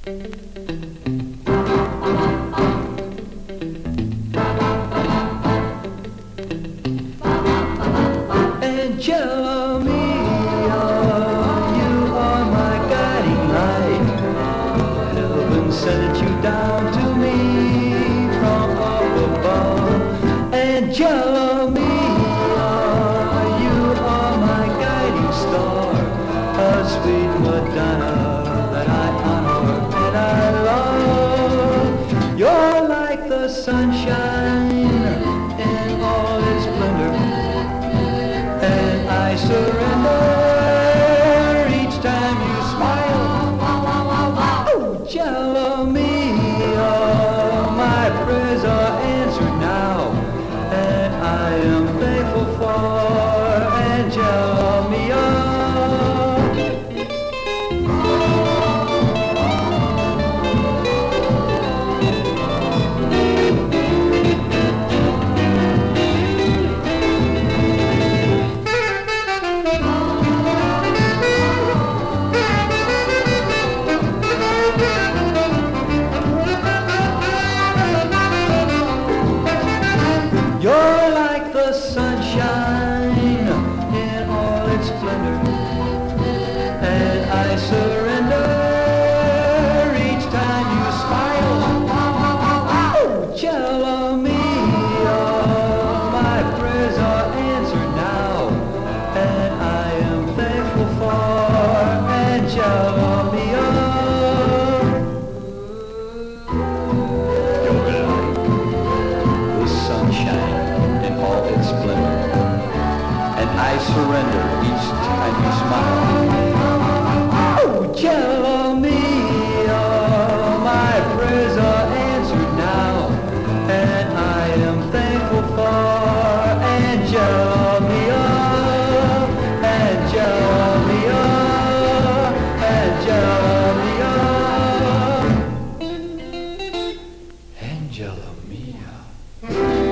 Angela mia, you are my guiding light. Heaven sent you down to me from up above. Angela mia, you are my guiding star, a sweet Madonna that I honor and I love. You're like the sunshine in all its splendor, and I surrender each time you smile. Oh, Angela mia, my prayers are answered now, and I am thankful for Angela mia. You're like the sunshine in all its splendor, and I surrender each time you smile. Oh, Angela mia, my prayers are answered now, and I am thankful for Angela mia. You're like the sunshine in all its splendor, and I surrender each time you smile. Oh, Angela mia, my prayers are answered now, and I am thankful for Angela mia, Angela mia, Angela mia, Angela mia.